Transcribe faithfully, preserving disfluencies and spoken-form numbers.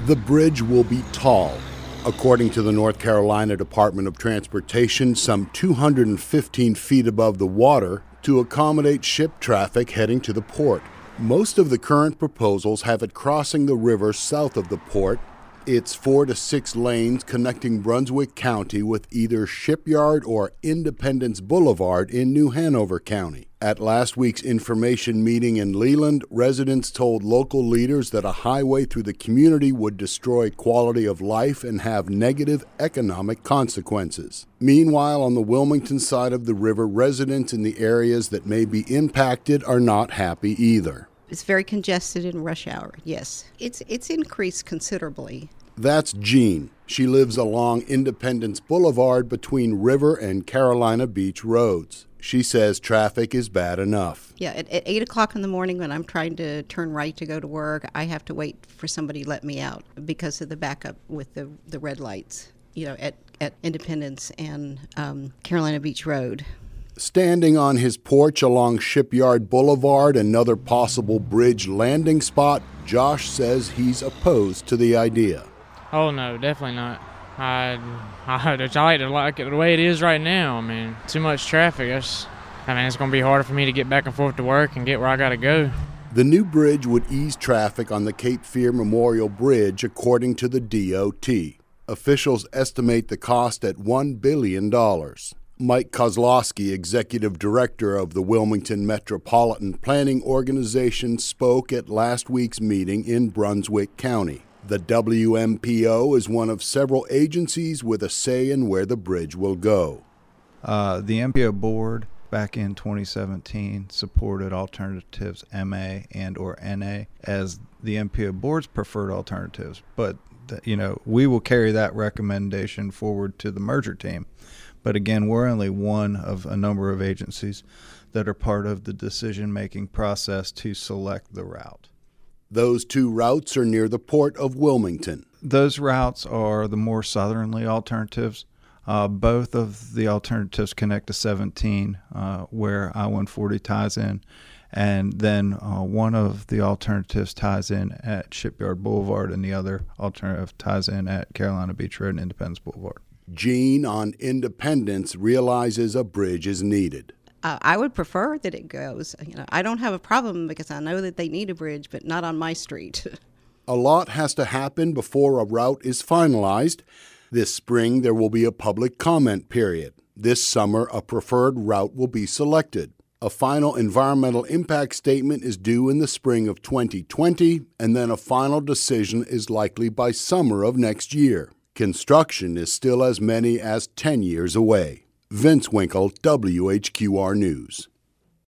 The bridge will be tall. According to the North Carolina Department of Transportation, some two hundred fifteen feet above the water to accommodate ship traffic heading to the port. Most of the current proposals have it crossing the river south of the port. It's four to six lanes connecting Brunswick County with either Shipyard or Independence Boulevard in New Hanover County. At last week's information meeting in Leland, residents told local leaders that a highway through the community would destroy quality of life and have negative economic consequences. Meanwhile, on the Wilmington side of the river, residents in the areas that may be impacted are not happy either. It's very congested in rush hour, yes. It's it's increased considerably. That's Jean. She lives along Independence Boulevard between River and Carolina Beach roads. She says traffic is bad enough. Yeah, at, at eight o'clock in the morning when I'm trying to turn right to go to work, I have to wait for somebody to let me out because of the backup with the, the red lights, you know, at, at Independence and um, Carolina Beach Road. Standing on his porch along Shipyard Boulevard, another possible bridge landing spot, Josh says he's opposed to the idea. Oh, no, definitely not. I, I, I like to like it the way it is right now. I mean, too much traffic. That's, I mean, it's going to be harder for me to get back and forth to work and get where I got to go. The new bridge would ease traffic on the Cape Fear Memorial Bridge, according to the D O T. Officials estimate the cost at one billion dollars. Mike Kozlowski, executive director of the Wilmington Metropolitan Planning Organization, spoke at last week's meeting in Brunswick County. The W M P O is one of several agencies with a say in where the bridge will go. Uh, the M P O board back in twenty seventeen supported alternatives M A and or N A as the M P O board's preferred alternatives. But, you know, we will carry that recommendation forward to the merger team. But again, we're only one of a number of agencies that are part of the decision-making process to select the route. Those two routes are near the port of Wilmington. Those routes are the more southerly alternatives. Uh, both of the alternatives connect to seventeen, uh, where I one forty ties in, and then uh, one of the alternatives ties in at Shipyard Boulevard, and the other alternative ties in at Carolina Beach Road and Independence Boulevard. Jean on Independence realizes a bridge is needed. Uh, I would prefer that it goes. You know, I don't have a problem because I know that they need a bridge, but not on my street. A lot has to happen before a route is finalized. This spring, there will be a public comment period. This summer, a preferred route will be selected. A final environmental impact statement is due in the spring of twenty twenty, and then a final decision is likely by summer of next year. Construction is still as many as ten years away. Vince Winkle, W H Q R News.